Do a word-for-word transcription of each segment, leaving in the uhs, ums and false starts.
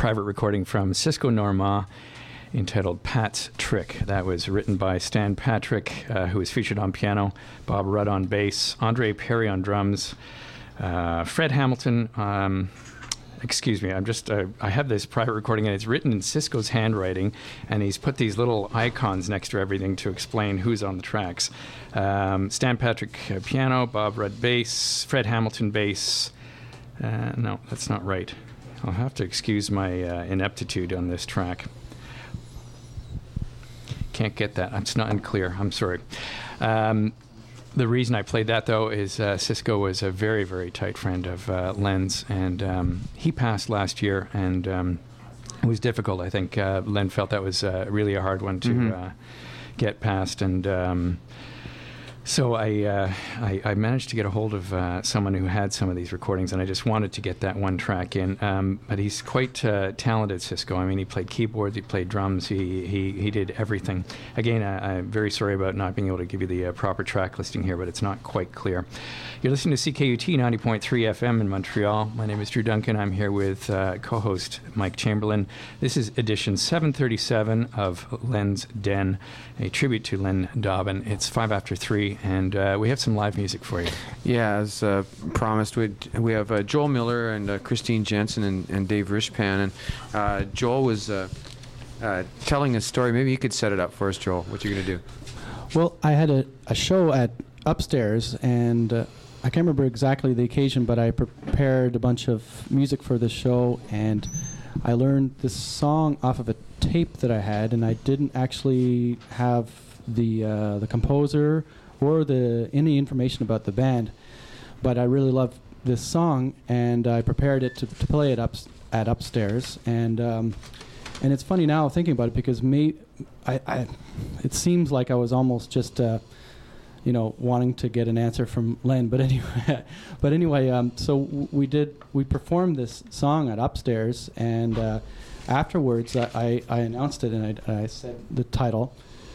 private recording from Cisco Norma entitled Pat's Trick. That was written by Stan Patrick, uh, who was featured on piano, Bob Rudd on bass, Andre Perry on drums, uh, Fred Hamilton. Um, excuse me, I'm just, uh, I have this private recording and it's written in Cisco's handwriting, and he's put these little icons next to everything to explain who's on the tracks. Um, Stan Patrick uh, piano, Bob Rudd bass, Fred Hamilton bass. Uh, no, that's not right. I'll have to excuse my uh, ineptitude on this track. Can't get that. It's not unclear. I'm sorry. Um, the reason I played that, though, is uh, Cisco was a very, very tight friend of uh, Len's, and um, he passed last year, and um, it was difficult. I think uh, Len felt that was uh, really a hard one to mm-hmm. uh, get past, and um, so I, uh, I I managed to get a hold of uh, someone who had some of these recordings, and I just wanted to get that one track in. Um, but he's quite uh, talented, Cisco. I mean, he played keyboards, he played drums, he he, he did everything. Again, I, I'm very sorry about not being able to give you the uh, proper track listing here, but it's not quite clear. You're listening to C K U T ninety point three F M in Montreal. My name is Drew Duncan. I'm here with uh, co-host Mike Chamberlain. This is edition seven thirty-seven of Len's Den, a tribute to Len Dobbin. It's five after three. And uh, we have some live music for you. Yeah, as uh, promised, we we have uh, Joel Miller and uh, Christine Jensen and, and Dave Rishpan. And uh, Joel was uh, uh, telling a story. Maybe you could set it up for us, Joel. What you're going to do? Well, I had a, a show at Upstairs, and uh, I can't remember exactly the occasion, but I prepared a bunch of music for the show, and I learned this song off of a tape that I had, and I didn't actually have the uh, the composer or the any information about the band, but I really love this song, and I prepared it to, to play it up at Upstairs, and um, and it's funny now thinking about it, because me, I, I it seems like I was almost just uh, you know wanting to get an answer from Len, but anyway, but anyway, um, so w- we did we performed this song at Upstairs, and uh, afterwards uh, I I announced it, and I, I said the title,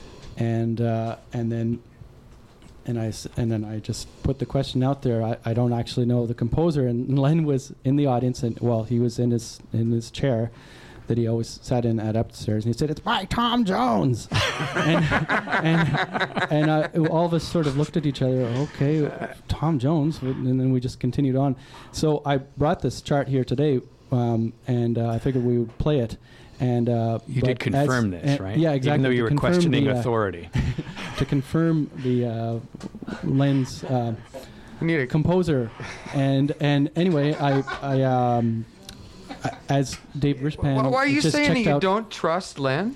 and uh, and then. And I s- and then I just put the question out there. I, I don't actually know the composer, and Len was in the audience, and well, he was in his in his chair that he always sat in at Upstairs, and he said, "It's by Tom Jones," and and and uh, all of us sort of looked at each other. Okay, Tom Jones, and then we just continued on. So I brought this chart here today, um, and uh, I figured we would play it. And uh, you did confirm this, right? Yeah, exactly. Even though you to were questioning the, uh, authority. to confirm the uh, Len's uh, need a composer, and and anyway, I I um, I, as Dave Rishpan. Why, why are you just saying that you out don't trust Len?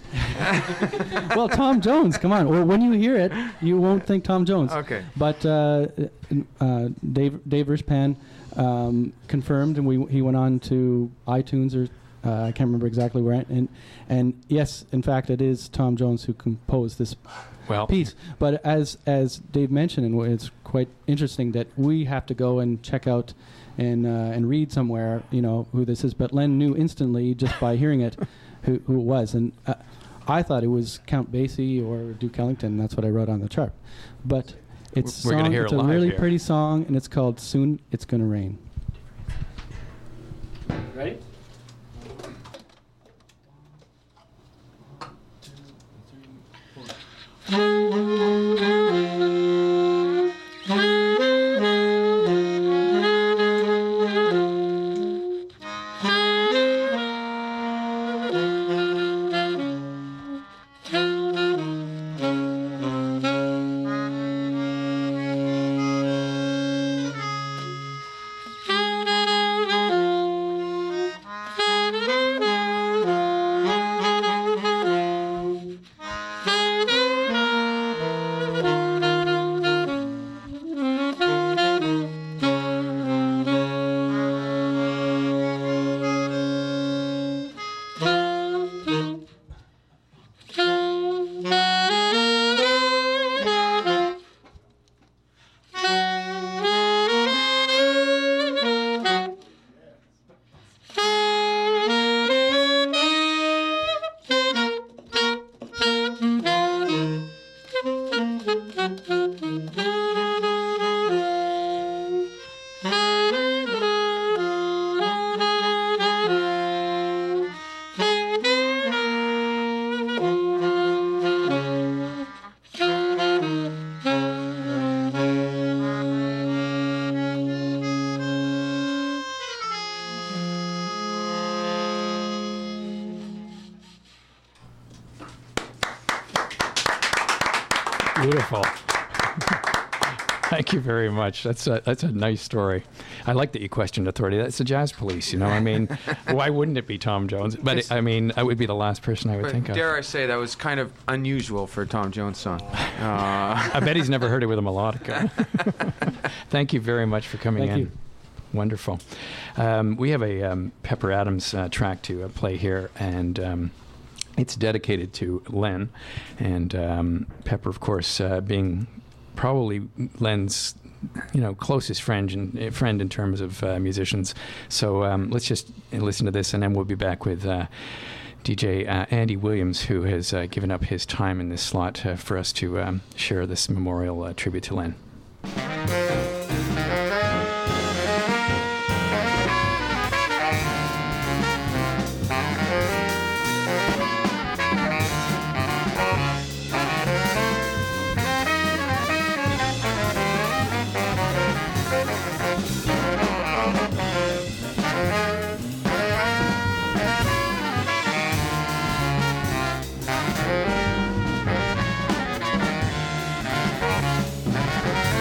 Well, Tom Jones, come on. Well, when you hear it, you won't think Tom Jones. Okay. But uh, uh, Dave Dave Rishpan um, confirmed, and we he went on to iTunes or. Uh, I can't remember exactly where, and and yes, in fact, it is Tom Jones who composed this well. piece. But as as Dave mentioned, and it's quite interesting that we have to go and check out and uh, and read somewhere, you know, who this is. But Len knew instantly just by hearing it who who it was, and uh, I thought it was Count Basie or Duke Ellington. That's what I wrote on the chart. But it's We're song, gonna hear it's it a live really here. pretty song, and it's called "Soon It's Gonna Rain." Ready? beautiful. Thank you very much. That's a, that's a nice story. I like that you questioned authority. That's the Jazz Police, you know. I mean, why wouldn't it be Tom Jones? But it, I mean, I would be the last person I would But think of. dare I say that was kind of unusual for a Tom Jones song. Uh, I bet he's never heard it with a melodica. Thank you very much for coming Thank in. you. Wonderful. Um, we have a um, Pepper Adams uh, track to uh, play here, and um, it's dedicated to Len. And um, Pepper, of course, uh, being probably Len's, you know, closest friend in, friend in terms of uh, musicians. So um, let's just listen to this, and then we'll be back with uh, D J uh, Andy Williams, who has uh, given up his time in this slot uh, for us to um, share this memorial uh, tribute to Len. Thank you.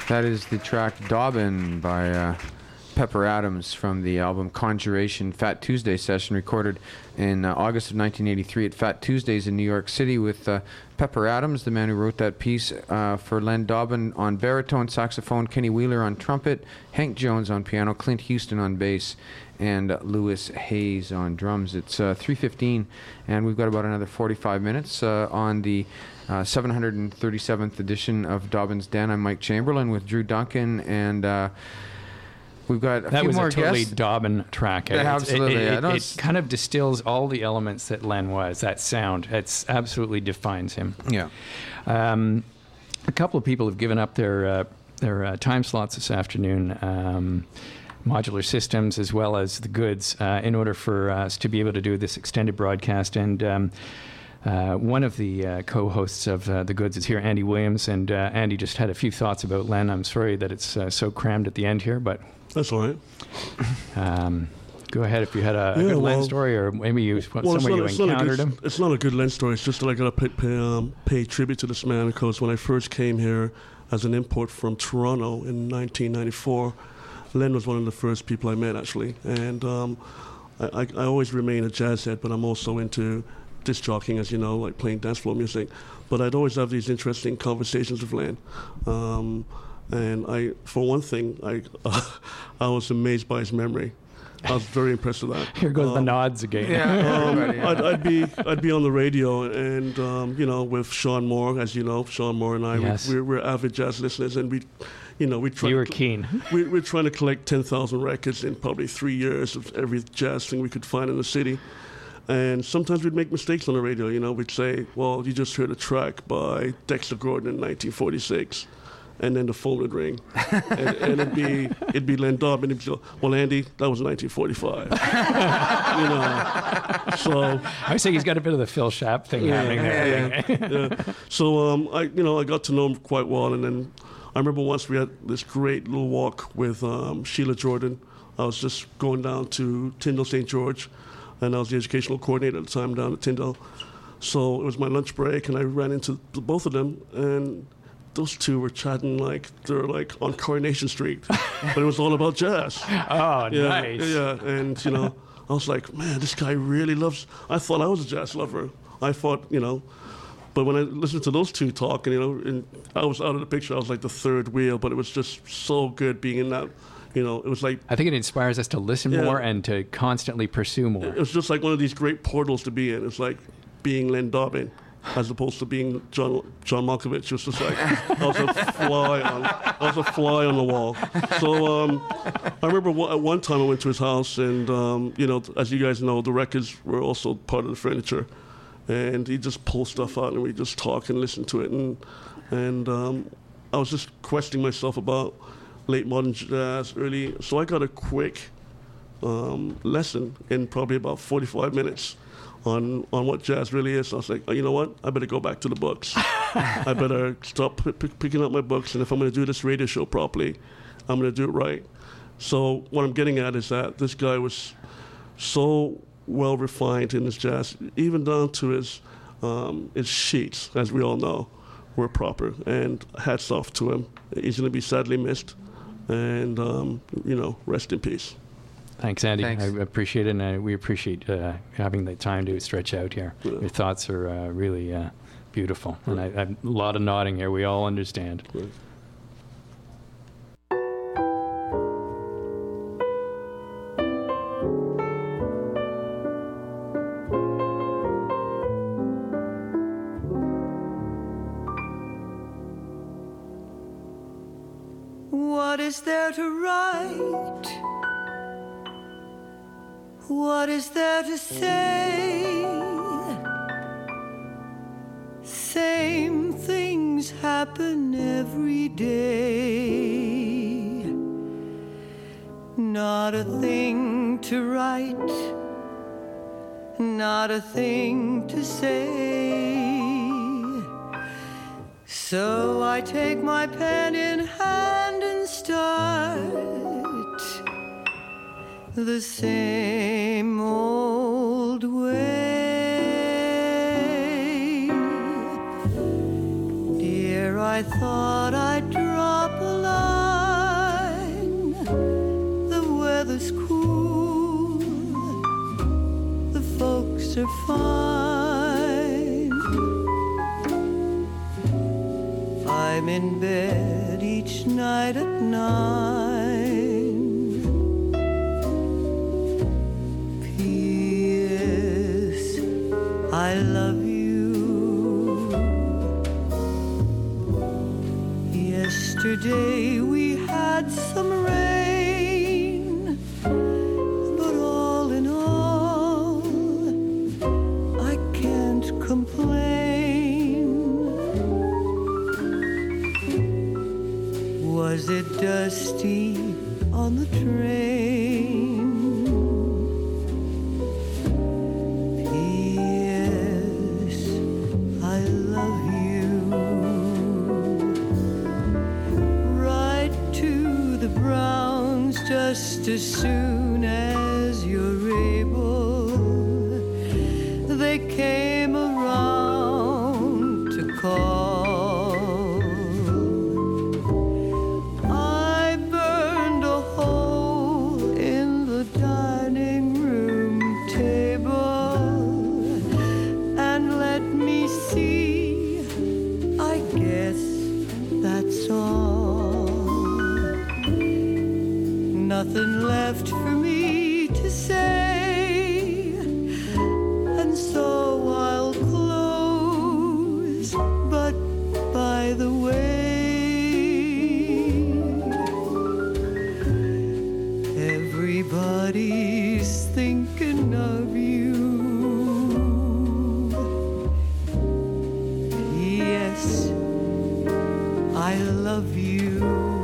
That is the track Dobbin by uh, Pepper Adams from the album Conjuration Fat Tuesday session, recorded in uh, August of nineteen eighty-three at Fat Tuesdays in New York City, with uh, Pepper Adams, the man who wrote that piece, uh, for Len Dobbin on baritone, saxophone, Kenny Wheeler on trumpet, Hank Jones on piano, Clint Houston on bass, and uh, Lewis Hayes on drums. It's uh, three fifteen, and we've got about another forty-five minutes uh, on the uh, seven hundred thirty-seventh edition of Dobbin's Den. I'm Mike Chamberlain with Drew Duncan, and uh, we've got a that few was more a totally guests. Dobbin track. Yeah, It's- absolutely, It, it, yeah. it, No, it it's- kind of distills all the elements that Len was. That sound. It's absolutely defines him. Yeah. Um, a couple of people have given up their uh, their uh, time slots this afternoon. Um, Modular Systems, as well as the Goods, uh, in order for us to be able to do this extended broadcast. And um, uh, one of the uh, co-hosts of uh, the Goods is here, Andy Williams. And uh, Andy just had a few thoughts about Len. I'm sorry that it's uh, so crammed at the end here, but That's all right. um, go ahead if you had a, a Yeah, good Len well- story, or maybe you Well, somewhere you it's not, encountered it's, not a him. good, it's not a good Len story. It's just that I got to pay, pay, um, pay tribute to this man, because when I first came here as an import from Toronto in nineteen ninety-four, Len was one of the first people I met, actually. And um, I, I, I always remain a jazz head, but I'm also into disc jockeying, as you know, like playing dance floor music. But I'd always have these interesting conversations with Len. Um, and I, for one thing, I, uh, I was amazed by his memory. I was very impressed with that. Here goes the Um, nods again. Yeah. um, everybody, yeah. I'd, I'd be I'd be on the radio, and um, you know, with Sean Moore, as you know, Sean Moore and I, Yes. we, we're, we're avid jazz listeners, and we, you know, we try. You were to, keen. we, we're trying to collect ten thousand records in probably three years of every jazz thing we could find in the city, and sometimes we'd make mistakes on the radio. You know, we'd say, "Well, you just heard a track by Dexter Gordon in nineteen forty-six." And then the phone would ring, and, and it'd be it'd be Len Dobbin. He'd go, "Well, Andy, that was nineteen forty-five." You know, so I was saying he's got a bit of the Phil Schapp thing happening there. yeah. So um, I, you know, I got to know him quite well, and then I remember once we had this great little walk with um, Sheila Jordan. I was just going down to Tyndall Saint George, and I was the educational coordinator at the time down at Tyndall. So it was my lunch break, and I ran into the, both of them, and those two were chatting like they're like on Coronation Street, but it was all about jazz. Oh, Yeah, nice. yeah, and you know, I was like, man, this guy really loves. I thought I was a jazz lover. I thought, you know, but when I listened to those two talk, and you know, and I was out of the picture. I was like the third wheel, but it was just so good being in that. You know, it was like I think it inspires us to listen Yeah. more and to constantly pursue more. it was just like one of these great portals to be in. It's like being Len Dobbin, as opposed to being John John Malkovich. It was just like I was a fly on I was a fly on the wall. So um, I remember one, at one time I went to his house, and um, you know, as you guys know, the records were also part of the furniture, and he just pulled stuff out, and we just talk and listen to it, and and um, I was just questioning myself about late modern jazz, early. So I got a quick um, lesson in probably about forty-five minutes. On, on what jazz really is. I was like, oh, you know what? I better go back to the books. I better stop p- p- picking up my books, and if I'm going to do this radio show properly, I'm going to do it right. So what I'm getting at is that this guy was so well refined in his jazz, even down to his um, his sheets, as we all know, were proper. And hats off to him. He's going to be sadly missed, and um, you know, rest in peace. Thanks, Andy. Thanks. I appreciate it, and I, we appreciate uh, having the time to stretch out here. Yeah. Your thoughts are uh, really uh, beautiful, and I, I, a lot of nodding here. We all understand. Right. What is there to write? What is there to say? Same things happen every day. Not a thing to write, not a thing to say. So I take my pen in hand and start the same old way. Dear, I thought I'd drop a line cool. The folks are fine. I'm in bed each night at nine. P S I love you. Yesterday we had some rain, but all in all, I can't complain. Was it dusty on the train? P S I love you. Write to the Browns just as soon as you're able. They came around to call. I burned a hole in the dining room table, and let me see, I guess that's all. Nothing left for me to say, and so I'll close. But by the way, everybody's thinking of you. P S I love you.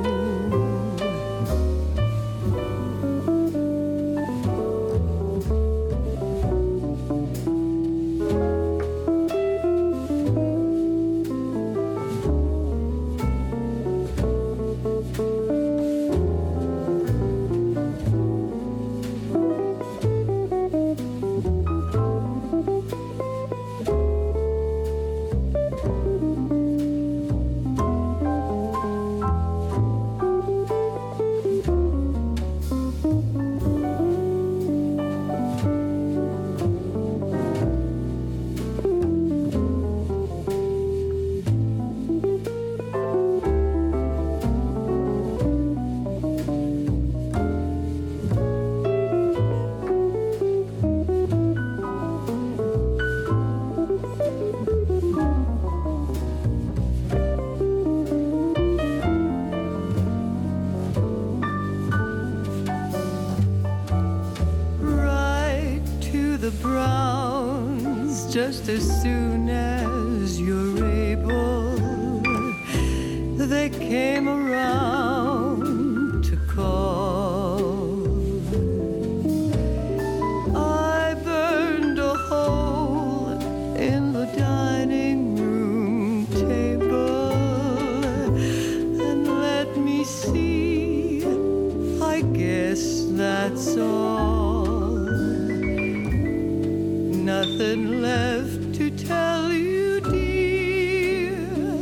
Write to the Browns just as soon as you're able. They came around to call. I burned a hole in the dining room table, and let me see, I guess that's all. Nothing left to tell you, dear,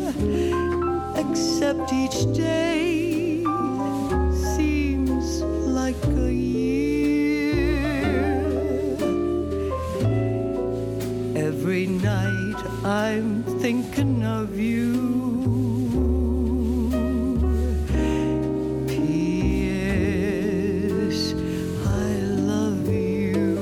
except each day seems like a year. Every night I'm thinking of you. P S I love you.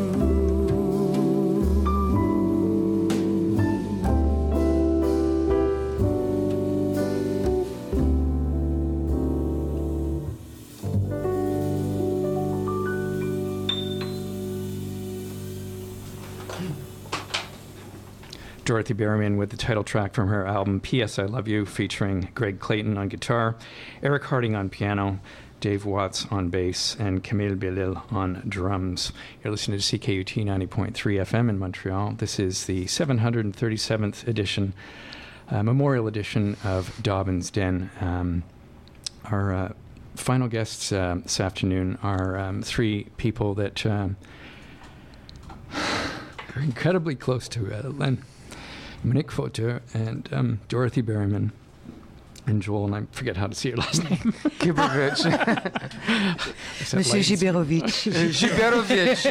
Dorothy Berryman with the title track from her album P S I Love You, featuring Greg Clayton on guitar, Eric Harding on piano, Dave Watts on bass, and Camille Belil on drums. You're listening to C K U T ninety point three F M in Montreal. This is the seven hundred thirty-seventh edition, uh, Memorial Edition of Dobbin's Den. Um, our uh, final guests uh, this afternoon are um, three people that um, are incredibly close to uh, Len. Monique Fauteur and um, Dorothy Berryman. and Joel, and I forget how to say your last name. Gibrovich. Monsieur Giberovich. Giberovich.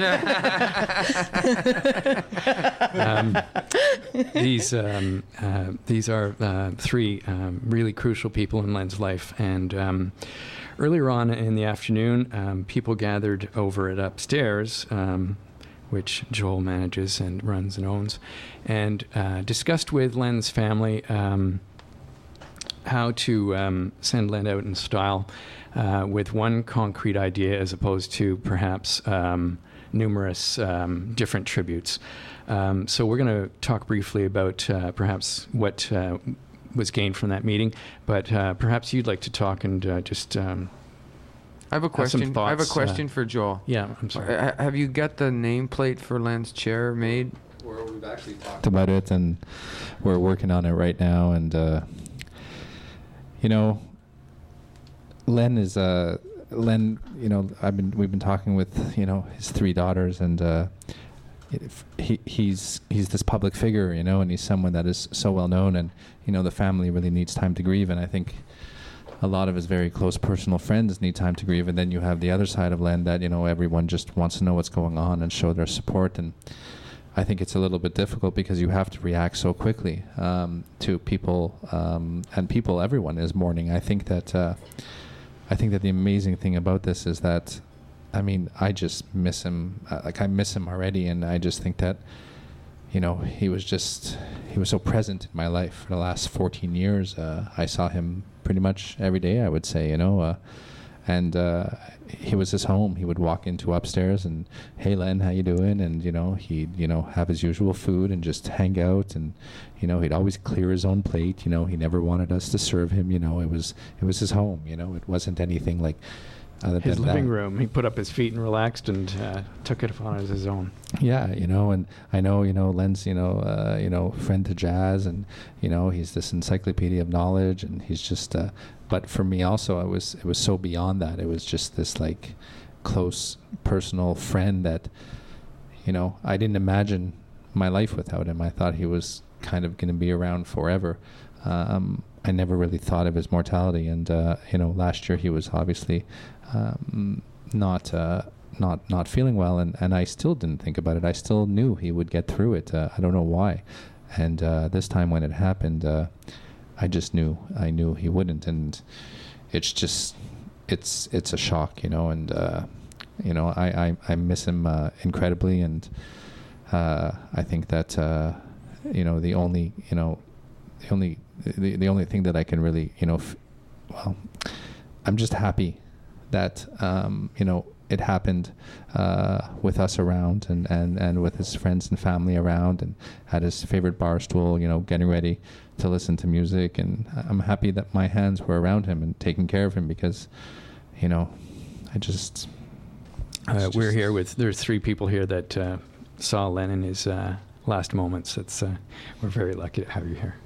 um, these um, uh, these are uh, three um, really crucial people in Len's life, and um, earlier on in the afternoon, um, people gathered over at Upstairs, um, which Joel manages and runs and owns, and uh, discussed with Len's family um, how to um, send Len out in style uh, with one concrete idea as opposed to perhaps um, numerous um, different tributes. Um, so we're going to talk briefly about uh, perhaps what uh, was gained from that meeting, but uh, perhaps you'd like to talk and uh, just... Um, I have a question. Have some I have a thoughts, question uh, for Joel. yeah, I'm sorry. Uh, have you got the nameplate for Len's chair made? Where we've actually talked about it, and we're working on it right now. And uh, you know, Len is uh, Len. You know, I've been we've been talking with you know his three daughters, and uh, if he he's he's this public figure, you know, and he's someone that is so well known, and you know the family really needs time to grieve, and I think a lot of his very close personal friends need time to grieve, and then you have the other side of Len that you know everyone just wants to know what's going on and show their support, and I think it's a little bit difficult because you have to react so quickly um, to people, um, and people, everyone is mourning. I think that uh, I think that the amazing thing about this is that, I mean, I just miss him. Uh, like I miss him already, and I just think that, you know, he was just he was so present in my life for the last fourteen years. Uh, I saw him pretty much every day, I would say, you know, uh, and uh, he was his home. He would walk into Upstairs and, hey, Len, how you doing? And, you know, he'd, you know, have his usual food and just hang out. And, you know, he'd always clear his own plate. You know, he never wanted us to serve him. You know, it was it was his home. You know, it wasn't anything like other His than living that. room. He put up his feet and relaxed and uh, took it upon as his own. Yeah, you know, and I know, you know, Len's, you know, uh, you know, friend to jazz, and you know, he's this encyclopedia of knowledge, and he's just. Uh, but for me, also, it was it was so beyond that. It was just this like close personal friend that, you know, I didn't imagine my life without him. I thought he was kind of going to be around forever. Um, I never really thought of his mortality, and uh, you know, last year he was obviously um, not. Uh, not not feeling well, and, and I still didn't think about it. I still knew he would get through it. Uh, I don't know why. And uh, this time when it happened, uh, I just knew. I knew he wouldn't, and it's just, it's it's a shock, you know, and, uh, you know, I, I, I miss him uh, incredibly, and uh, I think that, uh, you know, the only, you know, the only, the, the only thing that I can really, you know, f- well, I'm just happy that, um, you know, it happened uh, with us around, and, and, and with his friends and family around, and at his favorite bar stool, you know, getting ready to listen to music. And I'm happy that my hands were around him and taking care of him, because, you know, I just... Uh, we're here with, there's three people here that uh, saw Len in his uh, last moments. It's, uh, we're very lucky to have you here.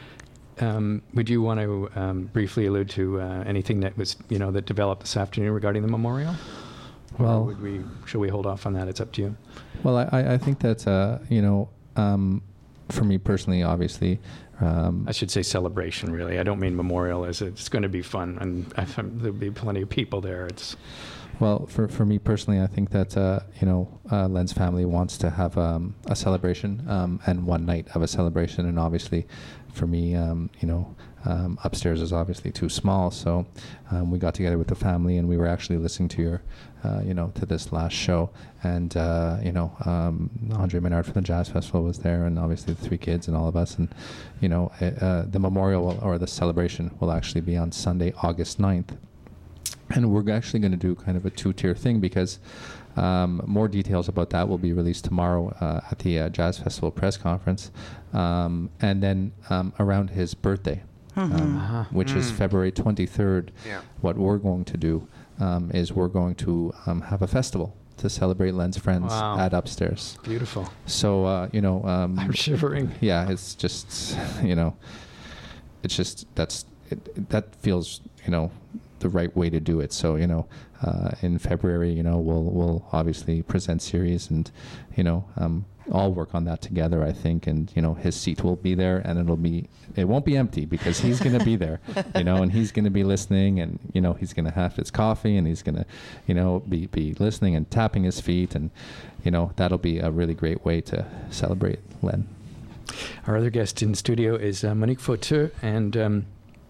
Um, would you want to um, briefly allude to uh, anything that was, you know, that developed this afternoon regarding the memorial? Well, or would we, should we hold off on that? It's up to you. Well, I, I think that, uh, you know, um, for me personally, obviously... Um, I should say celebration, really. I don't mean memorial, as it's going to be fun, and I, there'll be plenty of people there. It's Well, for, for me personally, I think that, uh, you know, uh, Len's family wants to have um, a celebration um, and one night of a celebration. And obviously, for me, um, you know, um, Upstairs is obviously too small. So um, we got together with the family, and we were actually listening to your, uh, you know, to this last show. And, uh, you know, um, Andre Menard from the Jazz Festival was there, and obviously the three kids and all of us. And, you know, uh, the memorial will, or the celebration will actually be on Sunday, August ninth. And we're actually going to do kind of a two-tier thing, because um, more details about that will be released tomorrow uh, at the uh, Jazz Festival press conference. Um, and then um, around his birthday, Mm-hmm. um, Uh-huh. which is Mm. February twenty-third, Yeah. what we're going to do um, is we're going to um, have a festival to celebrate Len's friends Wow. at Upstairs. beautiful. So, uh, you know... Um, I'm shivering. yeah, it's just, you know, it's just, that's, it, it- that feels, you know, the right way to do it. So you know, uh, in February, you know, we'll we'll obviously present series, and you know, um, all work on that together, I think. And you know, his seat will be there, and it'll be it won't be empty because he's going to be there, you know, and he's going to be listening, and you know, he's going to have his coffee, and he's going to, you know, be be listening and tapping his feet, and you know, that'll be a really great way to celebrate Len. Our other guest in studio is uh, Monique Fauteux, and um,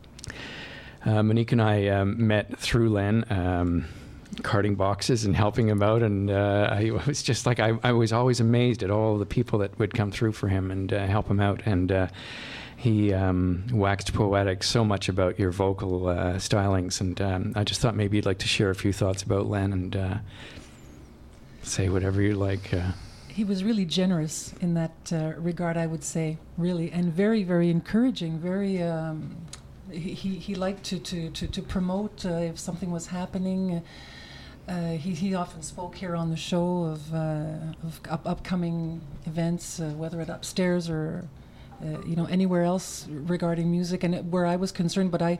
uh, Monique and I um, met through Len, um, carting boxes and helping him out, and uh, I was just like, I, I was always amazed at all the people that would come through for him and uh, help him out, and uh, he um, waxed poetic so much about your vocal uh, stylings, and um, I just thought maybe you'd like to share a few thoughts about Len and uh, say whatever you like. Uh, He was really generous in that uh, regard, I would say, really, and very, very encouraging. Very, um, he, he he liked to to to, to promote uh, if something was happening. Uh, he he often spoke here on the show of uh, of up- upcoming events, uh, whether at Upstairs or uh, you know anywhere else regarding music. And it, where I was concerned, but I.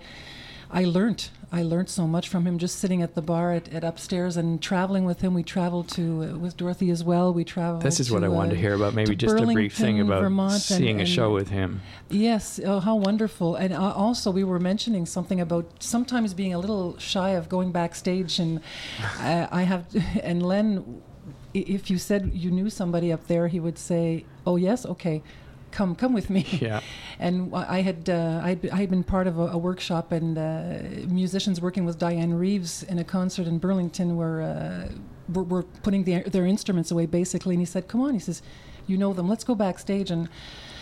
I learned. I learned so much from him just sitting at the bar at, at Upstairs and traveling with him. We traveled to uh, with Dorothy as well. We traveled. This is to, what I wanted uh, to hear about. Maybe just a brief thing about Vermont seeing and, a show and with him. Yes, oh, how wonderful! And uh, also, we were mentioning something about sometimes being a little shy of going backstage, and uh, I have. And Len, if you said you knew somebody up there, he would say, "Oh yes, okay." Come, come with me. Yeah. And I had, uh, I'd, I had been part of a, a workshop and uh, musicians working with Diane Reeves in a concert in Burlington where uh, were, were putting the, their instruments away, basically. And he said, "Come on," he says, "you know them. Let's go backstage." And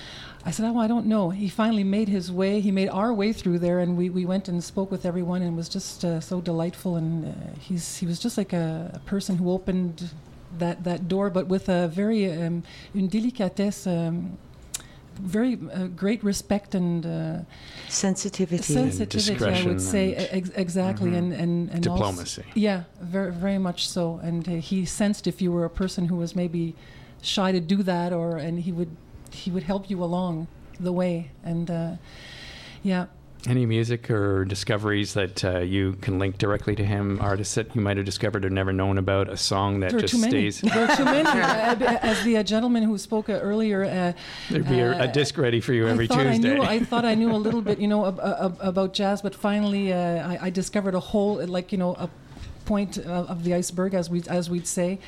I said, "Oh, I don't know." He finally made his way. He made our way through there, and we, we went and spoke with everyone, and it was just uh, so delightful. And uh, he's he was just like a, a person who opened that that door, but with a very um, une délicatesse. Um, very uh, great respect and uh, sensitivity, sensitivity, and I would say, and ex- exactly, mm-hmm. and and, and diplomacy. Also, yeah, very very much so. And uh, he sensed if you were a person who was maybe shy to do that, or and he would he would help you along the way. And uh, yeah. Any music or discoveries that uh, you can link directly to him? Artists that you might have discovered or never known about? A song that there just are too many. stays. There are too many. uh, as the uh, gentleman who spoke uh, earlier, uh, There'd be uh, a, a disc ready for you every I thought Tuesday. I knew. I thought I knew a little bit, you know, ab- ab- about jazz, but finally, uh, I, I discovered a whole, like you know, a point of, of the iceberg, as we as we'd say.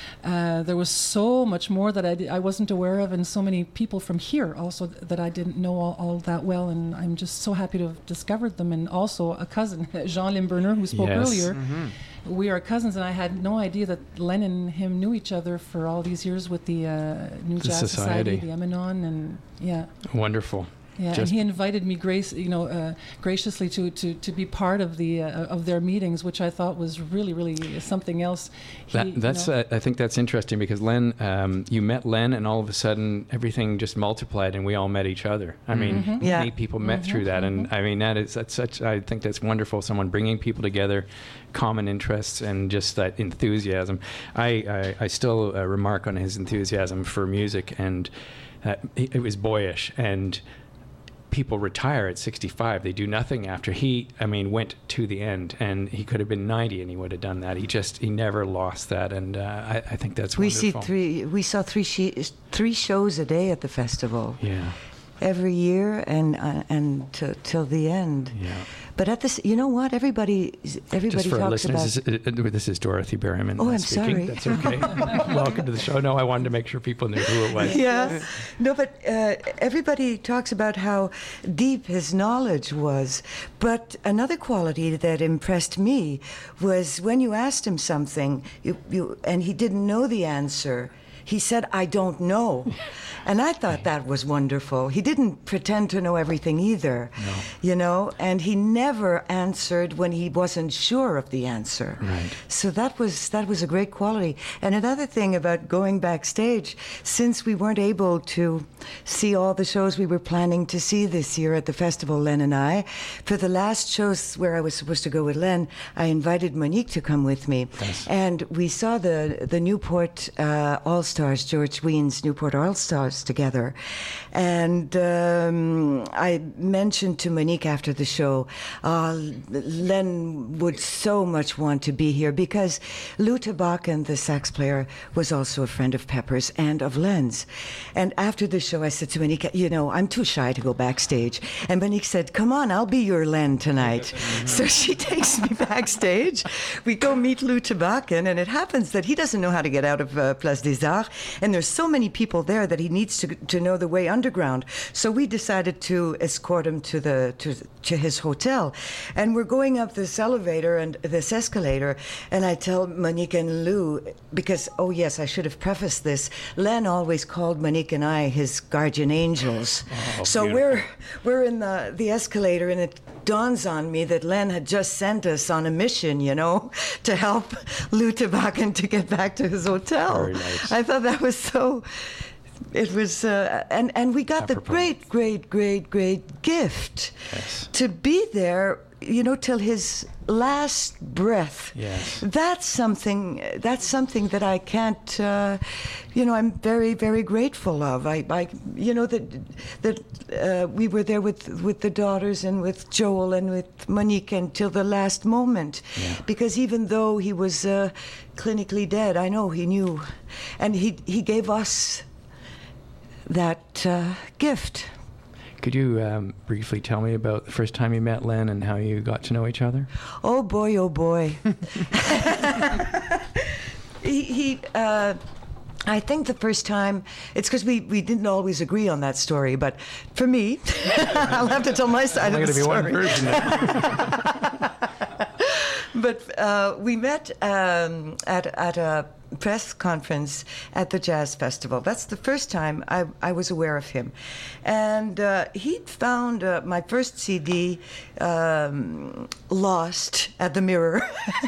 Uh, there was so much more that I, di- I wasn't aware of, and so many people from here also th- that I didn't know all, all that well, and I'm just so happy to have discovered them. And also a cousin, Jean Limburner, who spoke Yes. earlier. Mm-hmm. We are cousins, and I had no idea that Len and him knew each other for all these years with the uh, New The Jazz Society, Society. the Emanon, and yeah. Wonderful. Yeah, Just- and he invited me, grace, you know, uh, graciously to, to, to be part of the uh, of their meetings, which I thought was really, really something else. He, That, you that's know- uh, I think that's interesting because Len, um, you met Len, and all of a sudden everything just multiplied, and we all met each other. I mean, Mhm. Yeah. many people met through that, and I mean that is that's such. I think that's wonderful. Someone bringing people together, common interests, and just that enthusiasm. I I, I still uh, remark on his enthusiasm for music, and uh, it, it was boyish and. People retire at sixty-five. They do nothing after. He, I mean, went to the end, and he could have been ninety, and he would have done that. He just, he never lost that, and uh, I, I think that's We wonderful. see three. We saw three she- three shows a day at the festival Yeah, every year, and uh, and t- till the end. yeah. But at this, you know what? Everybody, everybody Just for our talks listeners, about. this is, uh, this is Dorothy Berryman Oh, uh, I'm speaking. sorry. That's okay. Welcome to the show. No, I wanted to make sure people knew who it was. Yeah, no, but uh, everybody talks about how deep his knowledge was. But another quality that impressed me was when you asked him something, you, you, and he didn't know the answer. He said, "I don't know." And I thought that was wonderful. He didn't pretend to know everything either, No. you know, and he never answered when he wasn't sure of the answer. Right. So that was that was a great quality. And another thing about going backstage, since we weren't able to see all the shows we were planning to see this year at the festival, Len and I, for the last shows where I was supposed to go with Len, I invited Monique to come with me. Yes. And we saw the, the Newport uh, All-Star All-Stars, George Weins Newport All-Stars together. And um, I mentioned to Monique after the show, uh, Len would so much want to be here because Lou Tabakken, the sax player, was also a friend of Pepper's and of Len's. And after the show, I said to Monique, you know, I'm too shy to go backstage. And Monique said, come on, I'll be your Len tonight. So she takes me backstage. We go meet Lou Tabakken, and it happens that he doesn't know how to get out of uh, Place des Arts, and there's so many people there that he needs to to know the way underground. So we decided to escort him to the to, to his hotel, and we're going up this elevator and this escalator, and I tell Monique and Lou, because, oh yes, I should have prefaced this, Len always called Monique and I his guardian angels. Oh, so beautiful. we're we're in the, the escalator, and it dawns on me that Len had just sent us on a mission, you know, to help Lou Tabakken to get back to his hotel. Very nice. I thought that was so. It was, uh, and and we got the Apropos. great, great, great, great gift Yes. to be there, you know, till his last breath. Yes. That's something. That's something that I can't. Uh, you know, I'm very, very grateful of. I, I you know, that that uh, we were there with with the daughters and with Joel and with Monique until the last moment, Yeah. because even though he was uh, clinically dead, I know he knew, and he he gave us that uh, gift. Could you um, briefly tell me about the first time you met Len and how you got to know each other? Oh boy, oh boy. he, he uh, I think the first time, it's because we, we didn't always agree on that story, but for me, I'll have to tell my side Only of the going to be story. one version. But uh, we met um, at, at a press conference at the Jazz Festival. That's the first time I, I was aware of him. And uh, he'd found uh, my first C D um, lost at the Mirror.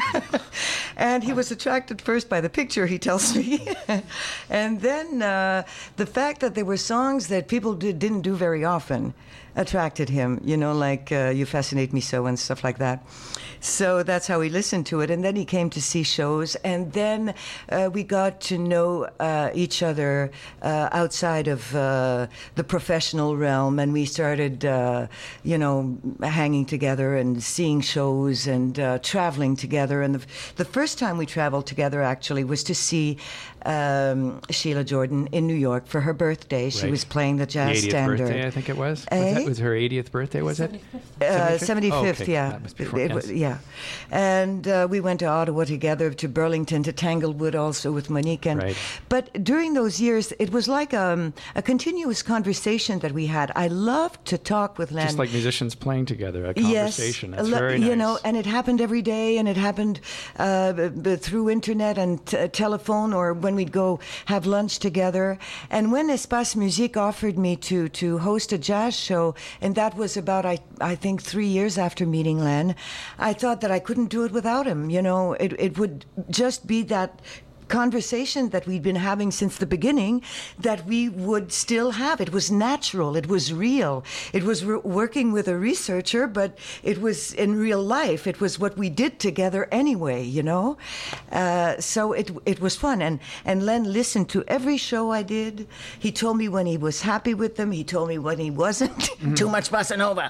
And he was attracted first by the picture, he tells me. And then uh, the fact that there were songs that people did, didn't do very often attracted him, you know, like uh, You Fascinate Me So and stuff like that. So that's how he listened to it. And then he came to see shows. And then uh, we got to know uh, each other uh, outside of uh, the professional realm. And we started, uh, you know, hanging together and seeing shows and uh, traveling together. And the, the first time we traveled together, actually, was to see um, Sheila Jordan in New York for her birthday. She Right. was playing the The Jazz eightieth Standard. birthday, I think it was. Was, Eh? that, was her eightieth birthday, was it? Uh, seventy-fifth? seventy-fifth, Oh, okay. yeah. That was before, It- it yes. wa- yeah. And uh, we went to Ottawa together, to Burlington, to Tanglewood also with Monique. And, Right. But during those years, it was like um, a continuous conversation that we had. I loved to talk with Len. Just like musicians playing together, a Yes, conversation. That's a lo- very nice. you know, and it happened every day, and it happened uh, b- b- through internet and t- telephone, or when we'd go have lunch together. And when Espace Musique offered me to to host a jazz show, and that was about I I think three years after meeting Len, I thought that I couldn't do it without him. You know, it it would just be that conversation that we'd been having since the beginning that we would still have. It was natural. It was real. It was re- working with a researcher, but it was in real life. It was what we did together anyway, you know? Uh, so it it was fun. And, and Len listened to every show I did. He told me when he was happy with them. He told me when he wasn't. Too much bossa nova.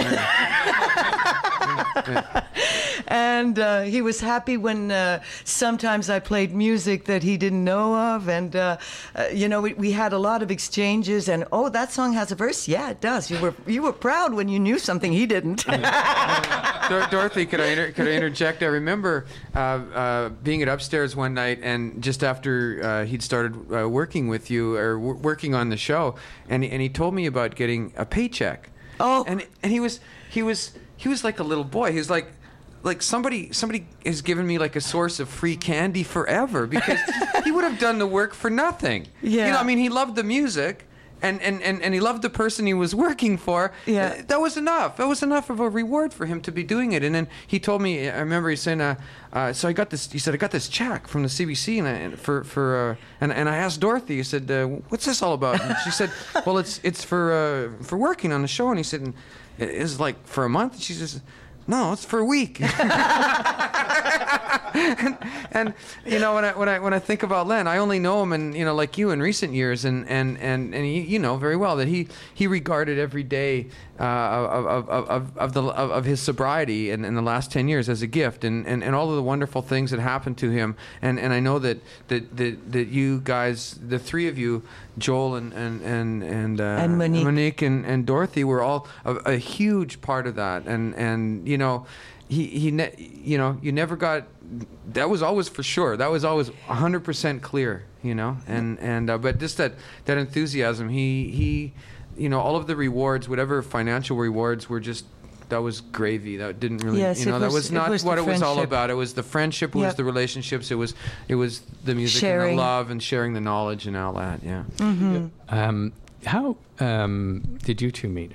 And uh, he was happy when uh, sometimes I played music that he didn't know of. And, uh, uh, you know, we, we had a lot of exchanges. And, oh, that song has a verse? Yeah, it does. You were you were proud when you knew something he didn't. Dor- Dorothy, could I inter- could I interject? I remember uh, uh, being at Upstairs one night, and just after uh, he'd started uh, working with you or w- working on the show, and and he told me about getting a paycheck. Oh. and and he was he was he was like a little boy. He was like. Like somebody, somebody has given me like a source of free candy forever, because he would have done the work for nothing. Yeah. You know, I mean, he loved the music, and, and, and, and he loved the person he was working for. Yeah. Uh, that was enough. That was enough of a reward for him to be doing it. And then he told me, I remember he saying, uh, uh, so I got this. He said, I got this check from the C B C, and, I, and for for uh, and and I asked Dorothy. He said, uh, what's this all about? And she said, well, it's it's for uh, for working on the show. And he said, it's like for a month. And she says, no, it's for a week. and, and you know, when I when I when I think about Len, I only know him, and you know, like you, in recent years, and and and and he, you know very well that he he regarded every day uh, of, of of of the of, of his sobriety in, in the last ten years as a gift, and, and, and all of the wonderful things that happened to him, and, and I know that that, that that you guys, the three of you, Joel and and and and, uh, And Monique. Monique and, and Dorothy, were all a, a huge part of that, and and you know. He, he ne- you know, you never got, that was always for sure. That was always one hundred percent clear, you know, and, and uh, but just that, that enthusiasm, he, he, you know, all of the rewards, whatever financial rewards were just, that was gravy. That didn't really, Yes, you know, it that was- was it not was what the it was all friendship. about. It was the friendship, it was Yep. the relationships, it was, it was the music and Sharing. the love and sharing the knowledge and all that, yeah. Mm-hmm. Um, how um, did you two meet?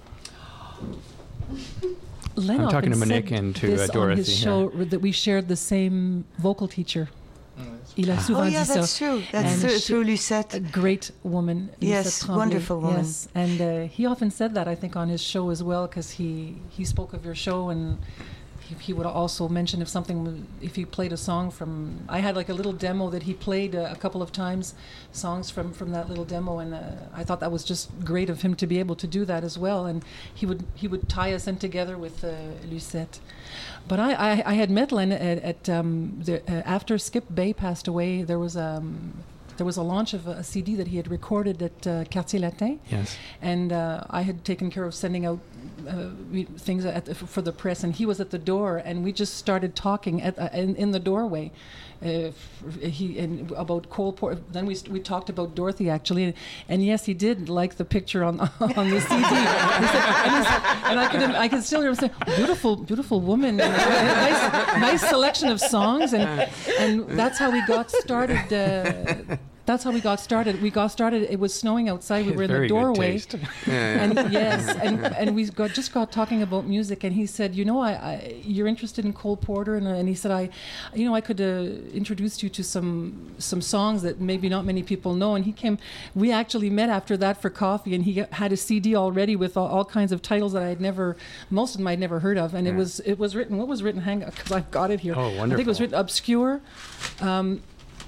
Len I'm talking often to Monique said and to, this uh, Dorothy on his here. show that we shared the same vocal teacher. Il a Oh, souvent yeah, dit ça. that's true. That's And true, she- through A Lucette. great woman. Yes, Lucette Tremblay. wonderful woman. Yes, and uh, he often said that, I think, on his show as well, because he, he spoke of your show, and he, he would also mention if something, was- if he played a song from, I had like a little demo that he played a, a couple of times, songs from, from that little demo, and uh, I thought that was just great of him to be able to do that as well, and he would he would tie us in together with uh, Lucette. But I, I, I had met Len at, at um, the, uh, after Skip Bay passed away. There was um, there was a launch of a, a C D that he had recorded at uh, Quartier Latin, Yes. and uh, I had taken care of sending out uh, we- things at the, for the press, and he was at the door, and we just started talking at uh, in, in the doorway. Uh, f- he and about Cole Port. Then we st- we talked about Dorothy actually, and, and yes, he did like the picture on on the C D. He said, and, he said, and I could I could still hear him say, "Beautiful, beautiful woman, and, uh, nice, nice selection of songs," and and that's how we got started. Uh, that's how we got started. We got started. It was snowing outside. We were in Very the good doorway. taste. Yeah, yeah. And yes, and, and we got just got talking about music, and he said, you know, I, I you're interested in Cole Porter, and, uh, and he said, I, you know, I could uh, introduce you to some some songs that maybe not many people know. And he came, we actually met after that for coffee, and he had a C D already with all, all kinds of titles that I had never, most of them I'd never heard of, and it Yeah. was it was written. What was written? Hang on, because I've got it here. Oh, I think it was wonderful. written obscure. Um,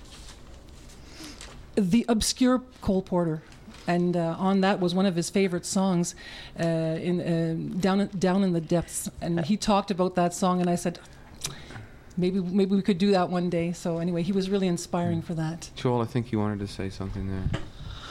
the obscure Cole Porter, and uh, on that was one of his favorite songs, uh, in uh, down down in the depths. And he talked about that song, and I said, maybe maybe we could do that one day. So anyway, he was really inspiring for that. Joel, I think you wanted to say something there.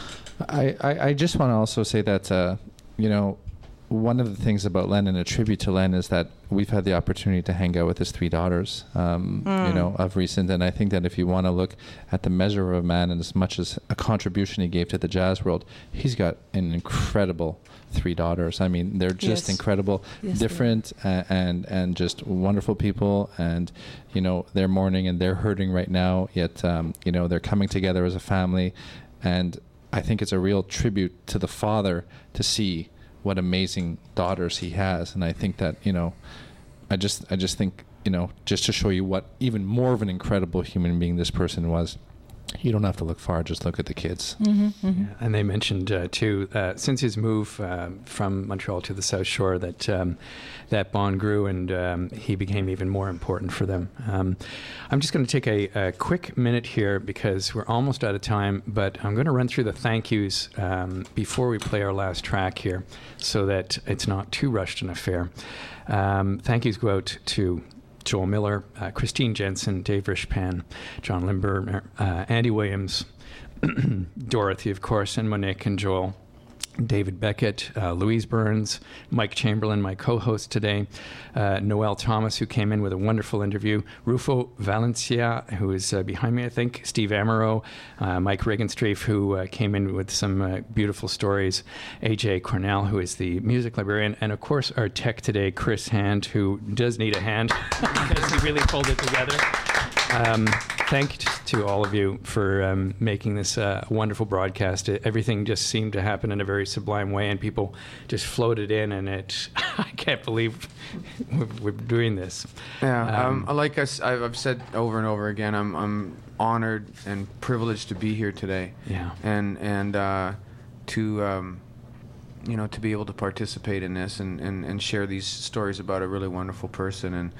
I, I, I just want to also say that, uh, you know, one of the things about Len and a tribute to Len is that we've had the opportunity to hang out with his three daughters, um, you know, of recent. And I think that if you want to look at the measure of a man and as much as a contribution he gave to the jazz world, he's got an incredible three daughters. I mean, they're just Yes. incredible, Yes, they are. different, uh, and and just wonderful people. And, you know, they're mourning and they're hurting right now, yet, um, you know, they're coming together as a family. And I think it's a real tribute to the father to see what amazing daughters he has. And I think that, you know, I just I just think, you know, just to show you what even more of an incredible human being this person was, you don't have to look far, just look at the kids. Mm-hmm, Yeah, and they mentioned uh, too, uh, since his move uh, from Montreal to the South Shore, that um, that bond grew, and um, he became even more important for them. Um, I'm just going to take a, a quick minute here because we're almost out of time, but I'm going to run through the thank yous um, before we play our last track here, so that it's not too rushed an affair. Um, thank yous go out to Joel Miller, uh, Christine Jensen, Dave Rishpan, John Limber, uh, Andy Williams, Dorothy, of course, and Monique and Joel, David Beckett, uh, Louise Burns, Mike Chamberlain, my co-host today, uh, Noel Thomas, who came in with a wonderful interview, Rufo Valencia, who is uh, behind me, I think, Steve Amaro, uh, Mike Regenstreif, who uh, came in with some uh, beautiful stories, A J Cornell, who is the music librarian, and of course our tech today, Chris Hand, who does need a hand because he really pulled it together. Um, thanks to all of you for um, making this uh, a wonderful broadcast. It, everything just seemed to happen in a very sublime way, and people just floated in, and it, I can't believe we're, we're doing this. Yeah, Um, um, like I, s- I've I've said over and over again, I'm I'm honored and privileged to be here today, Yeah. and and uh, to um, you know to be able to participate in this and, and, and share these stories about a really wonderful person. And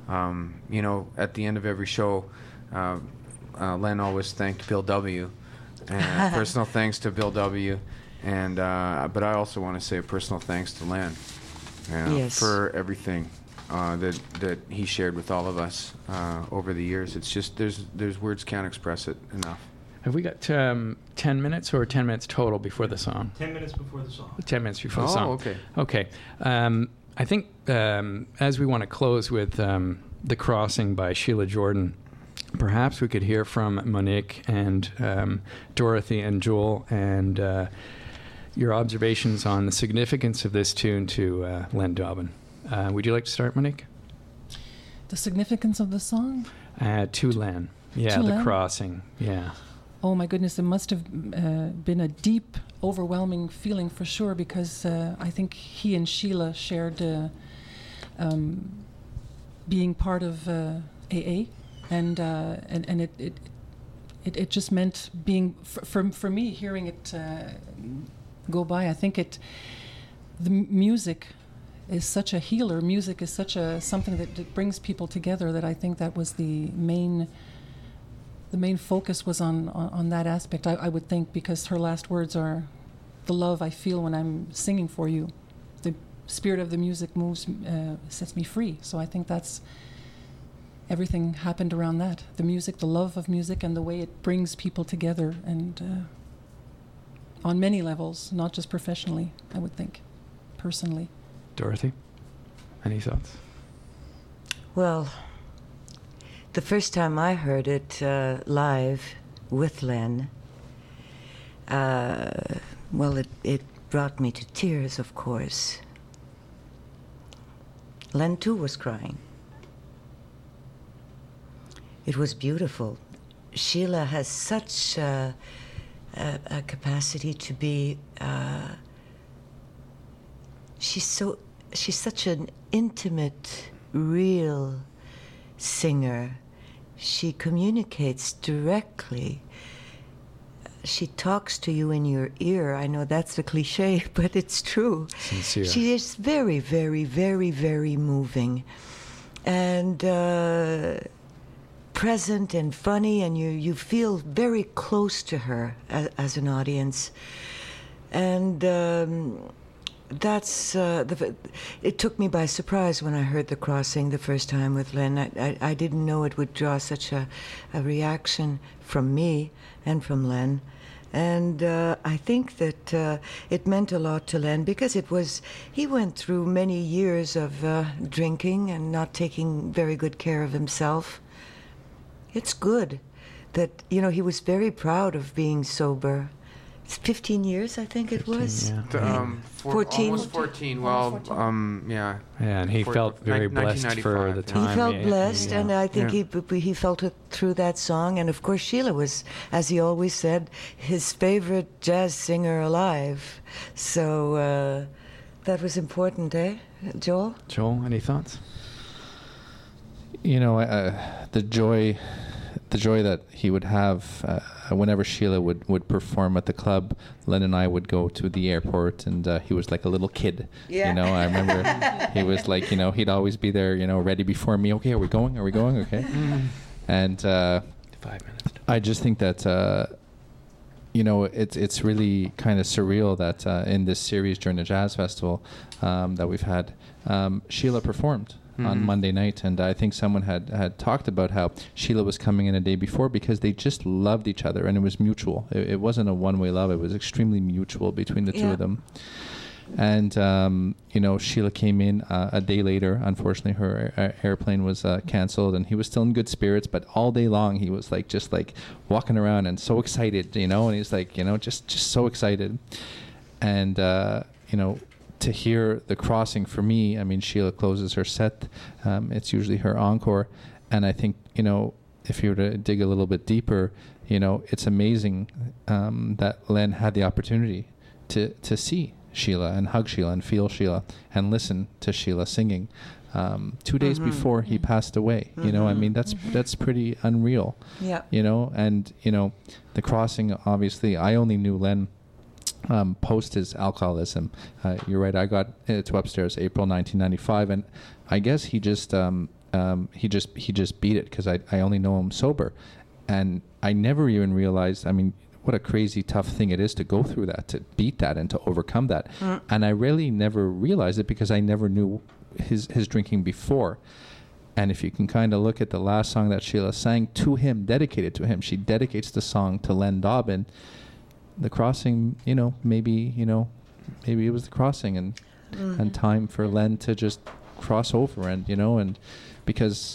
Um, you know, at the end of every show, uh, uh, Len always thanked Bill W. And personal thanks to Bill W. And uh, but I also want to say a personal thanks to Len, you know, Yes. for everything uh, that that he shared with all of us uh, over the years. It's just there's there's words can't express it enough. Have we got um, ten minutes or ten minutes total before the song? Ten minutes before the song. ten minutes before the Oh, song. okay. Okay. Um, I think um, as we want to close with um, The Crossing by Sheila Jordan, perhaps we could hear from Monique and um, Dorothy and Joel and uh, your observations on the significance of this tune to uh, Len Dobbin. Uh, would you like to start, Monique? The significance of the song? Uh, to Len. Yeah, To The Len? Crossing. Yeah. Oh my goodness, it must have uh, been a deep, overwhelming feeling for sure, because uh, I think he and Sheila shared uh, um, being part of uh, A A, and uh, and and it it, it it just meant being for for, for me hearing it uh, go by. I think it the m- music is such a healer. Music is such a something that, that brings people together. That I think that was the main. The main focus was on, on, on that aspect, I, I would think, because her last words are, the love I feel when I'm singing for you. The spirit of the music moves, uh, sets me free. So I think that's, everything happened around that. The music, the love of music, and the way it brings people together, and uh, on many levels, not just professionally, I would think, personally. Dorothy, any thoughts? Well, the first time I heard it uh, live with Len, uh, well, it, it brought me to tears, of course. Len, too, was crying. It was beautiful. Sheila has such uh, a, a capacity to be... Uh, she's so... She's such an intimate, real singer. She communicates directly. She talks to you in your ear. I know that's a cliche, but it's true. Sincere. She is very, very, very, very moving. And uh, present and funny, and you, you feel very close to her as, as an audience. And... Um, That's uh, the. It took me by surprise when I heard The Crossing the first time with Len. I, I, I didn't know it would draw such a, a reaction from me and from Len, and uh, I think that uh, it meant a lot to Len because it was. He went through many years of uh, drinking and not taking very good care of himself. It's good that you know he was very proud of being sober. fifteen years, I think it was. Yeah. T- Um, four, fourteen. Almost fourteen. Well, um, yeah. Yeah, and he Four- felt very nin- blessed for the nineteen ninety-five, time. He felt yeah, blessed, yeah. and I think Yeah. he he felt it through that song. And of course, Sheila was, as he always said, his favorite jazz singer alive. So uh, that was important, eh, Joel? Joel, any thoughts? You know, uh, the joy, the joy that he would have uh, whenever Sheila would, would perform at the club. Len and I would go to the airport, and uh, he was like a little kid. Yeah. You know, I remember he was like, you know, he'd always be there, you know, ready before me. Okay, are we going? Are we going? Okay. And uh, Five minutes. I just think that. Uh, You know, it's it's really kind of surreal that uh, in this series during the Jazz Festival um, that we've had, um, Sheila performed on Mhm. Monday night, and I think someone had, had talked about how Sheila was coming in a day before because they just loved each other, and it was mutual. It, it wasn't a one-way love; it was extremely mutual between the two Yeah. of them. And um, you know, Sheila came in uh, a day later. Unfortunately, her air- airplane was uh, canceled, and he was still in good spirits. But all day long, he was like just like walking around and so excited, you know. And he's like, you know, just just so excited. And uh, you know, to hear The Crossing for me, I mean, Sheila closes her set. Um, it's usually her encore, and I think, you know, if you were to dig a little bit deeper, you know, it's amazing um, that Len had the opportunity to to see Sheila and hug Sheila and feel Sheila and listen to Sheila singing um, two days Mhm. before he passed away. You know, I Mhm. mean, that's that's pretty unreal. Yeah. You know, and you know, The Crossing. Obviously, I only knew Len um, post his alcoholism. Uh, you're right. I got it to Upstairs April nineteen ninety-five, and I guess he just um, um, he just he just beat it because I, I only know him sober. And I never even realized, I mean, what a crazy tough thing it is to go through that, to beat that and to overcome that. Mm. And I really never realized it because I never knew his, his drinking before. And if you can kind of look at the last song that Sheila sang to him, dedicated to him, she dedicates the song to Len Dobbin. The crossing, you know, maybe, you know, maybe it was the crossing and mm-hmm. and time for Len to just cross over and, you know, and because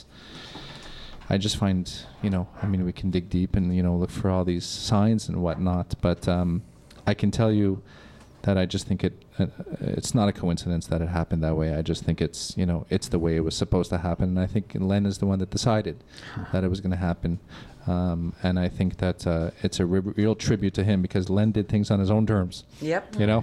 I just find, you know, I mean, we can dig deep and, you know, look for all these signs and whatnot, but um, I can tell you that I just think it, uh, it's not a coincidence that it happened that way. I just think it's, you know, it's the way it was supposed to happen. And I think Len is the one that decided that it was going to happen. Um, and I think that uh, it's a re- real tribute to him because Len did things on his own terms. Yep. You know,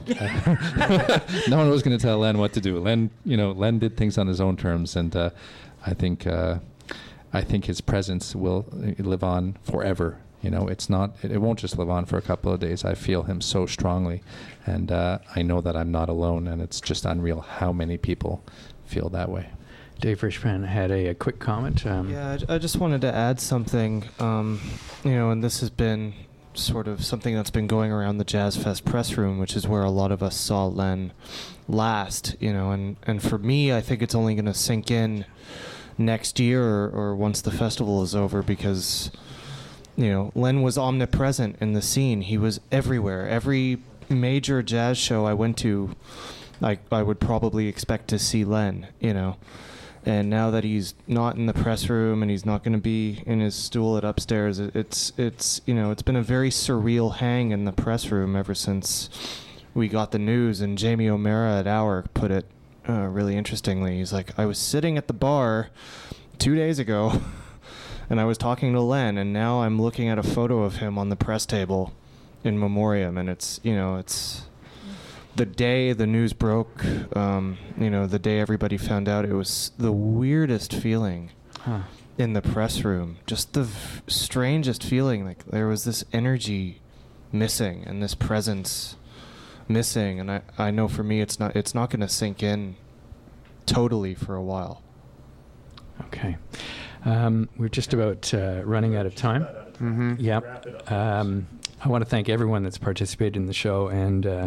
no one was going to tell Len what to do. Len, you know, Len did things on his own terms. And uh, I think, uh, I think his presence will live on forever. You know, it's not, it, it won't just live on for a couple of days. I feel him so strongly. And uh, I know that I'm not alone. And it's just unreal how many people feel that way. Dave Richpan had a, a quick comment. Um, yeah, I, I just wanted to add something, um, you know, and this has been sort of something that's been going around the Jazz Fest press room, which is where a lot of us saw Len last, you know, and, and for me, I think it's only going to sink in next year or, or once the festival is over because, you know, Len was omnipresent in the scene. He was everywhere. Every major jazz show I went to, I, I would probably expect to see Len, you know. And now that he's not in the press room and he's not going to be in his stool at Upstairs, it's, it's you know, it's been a very surreal hang in the press room ever since we got the news. And Jamie O'Mara at Hour put it uh, really interestingly. He's like, I was sitting at the bar two days ago and I was talking to Len, and now I'm looking at a photo of him on the press table in memoriam. And it's, you know, it's... the day the news broke, um, you know, the day everybody found out, it was the weirdest feeling huh. in the press room. Just the v- strangest feeling. Like there was this energy missing and this presence missing. And I, I know for me, it's not it's not going to sink in totally for a while. Okay. Um, we're just about uh, running out of time. Mm-hmm. Yep. Um, I want to thank everyone that's participated in the show, and uh,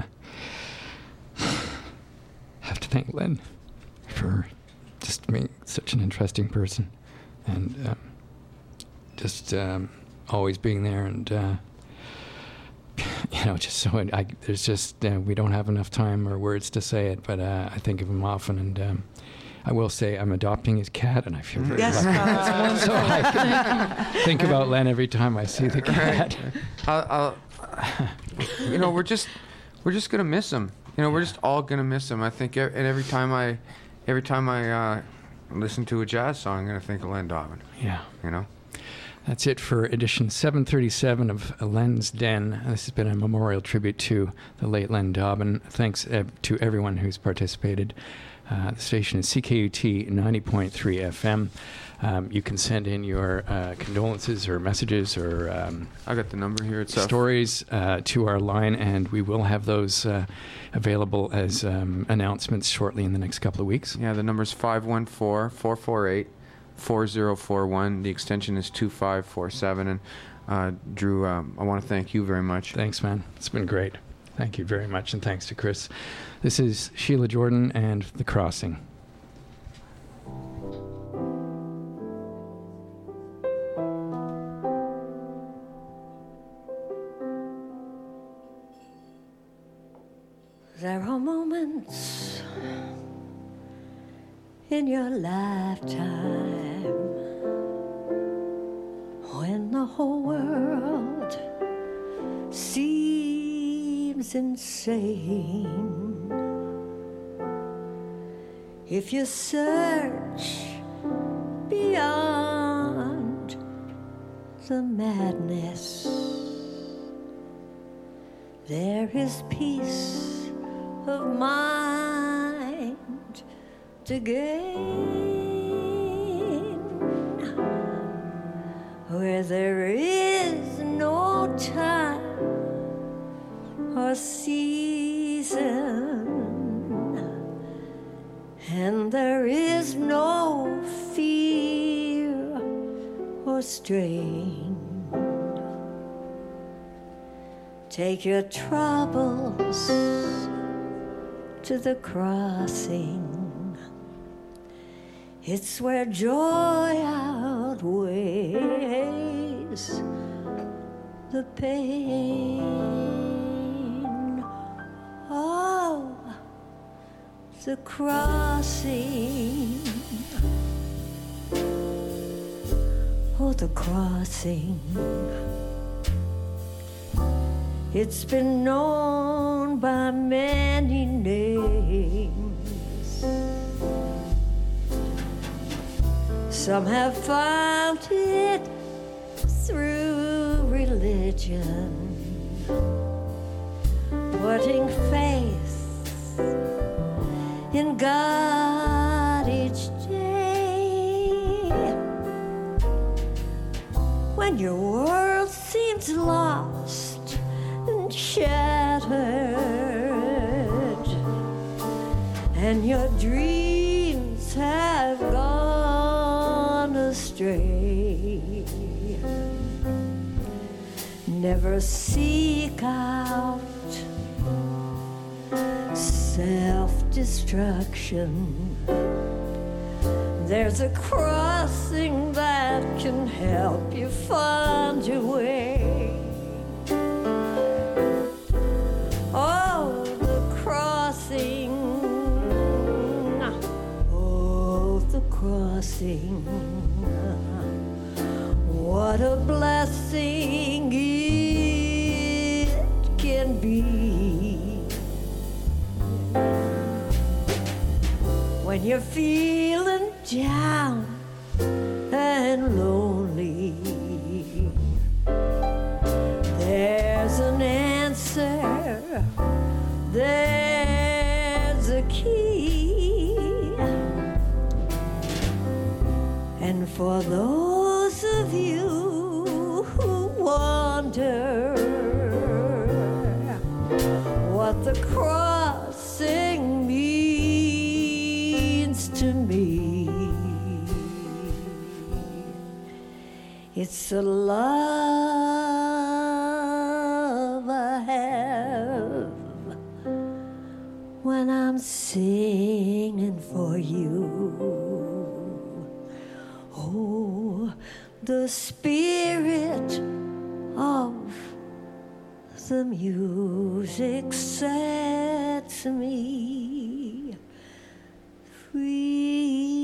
have to thank Len for just being such an interesting person and um, just um, always being there and uh, you know just so I, there's just uh, we don't have enough time or words to say it, but uh, I think of him often, and um, I will say I'm adopting his cat and I feel very yes, lucky. So I can think about Len every time I see the cat. I'll, I'll, you know, we're just we're just gonna miss him. You know, we're just all gonna miss him. I think, and every time I, every time I uh, listen to a jazz song, I'm gonna think of Len Dobbin. Yeah. You know. That's it for edition seven thirty-seven of Len's Den. This has been a memorial tribute to the late Len Dobbin. Thanks uh, to everyone who's participated. Uh, the station is C K U T ninety point three F M. Um, you can send in your uh, condolences or messages or um, I got the number here. It's stories uh, to our line, and we will have those uh, available as um, announcements shortly in the next couple of weeks. Yeah, the number's five one four, four four eight, four zero four one. The extension is two five four seven. And uh, Drew, um, I want to thank you very much. Thanks, man. It's been great. Thank you very much, and thanks to Chris. This is Sheila Jordan and The Crossing. There are moments in your lifetime when the whole world seems insane. If you search beyond the madness, there is peace of mind to gain, where there is no time or season, and there is no fear strain. Take your troubles to the crossing. It's where joy outweighs the pain. Oh, the crossing. Oh, the crossing. It's been known by many names. Some have found it through religion, putting faith in God each day. When your world seems lost and shattered, and your dreams have gone astray, never seek out self-destruction. There's a crossing that can help you find your way. Oh, the crossing. Oh, the crossing. What a blessing it can be. When you're feeling down and lonely, there's an answer, there's a key. And for those of you who wonder what the crossing means to me, it's a love I have when I'm singing for you. Oh, the spirit of the music sets me free.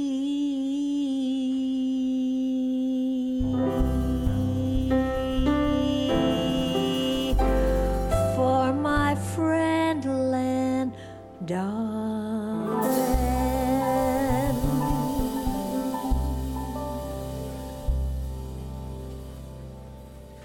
For my friend Landau.